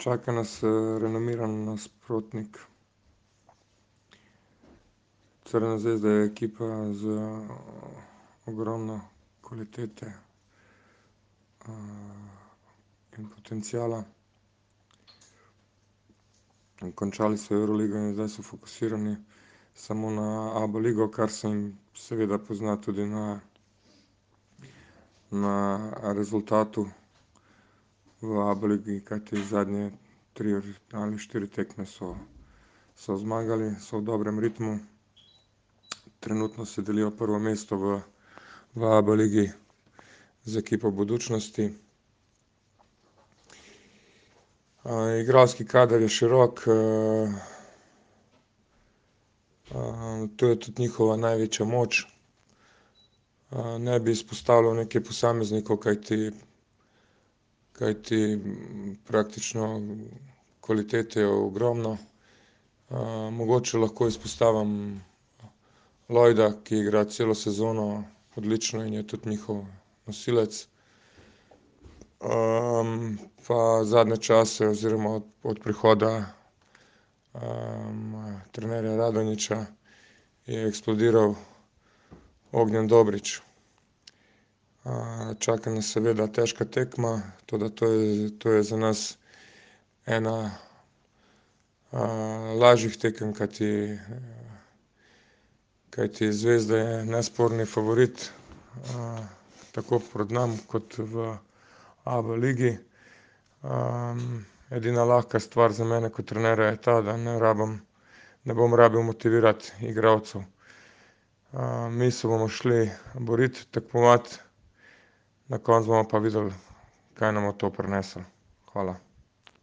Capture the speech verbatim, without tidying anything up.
Čaka nas renomiran nasprotnik. Crvena zvezda je ekipa z ogromno kvalitete in potenciala. Končali so Euroligo in zdaj so fokusirani samo na A B ligo, kar se jim seveda pozna tudi na na rezultatu v A B ligi, kajti zadnje tri ali štiri tekme so so zmagali, so v dobrem ritmu. Trenutno si delijo prvo mesto v v A B ligi z ekipo Budućnosti. Igralski kader je širok, to je tudi njihova največja moč. Ne bi izpostavljal nekaj posameznikov, kajti kajti praktično kvalitete je ogromno. Mogoče lahko izpostavim Lloyda, ki igra celo sezono odlično in je tudi njihov nosilec. Pa zadnje čase oziroma od od prihoda trenerja Radonjića je eksplodiral Ognjen Dobrić. Čaka nas seveda težka tekma, toda to je, to je za nas ena lažjih tekem, kajti kajti Zvezda je nesporni favorit tako pred nami kot v A B ligi. Edina lahka stvar za mene kot trenerja je ta, da ne rabim, ne bom rabil motivirati igralcev. Mi se bomo šli boriti, tekmovati, na koncu bomo pa videli, kaj nam bo to prineslo. Hvala.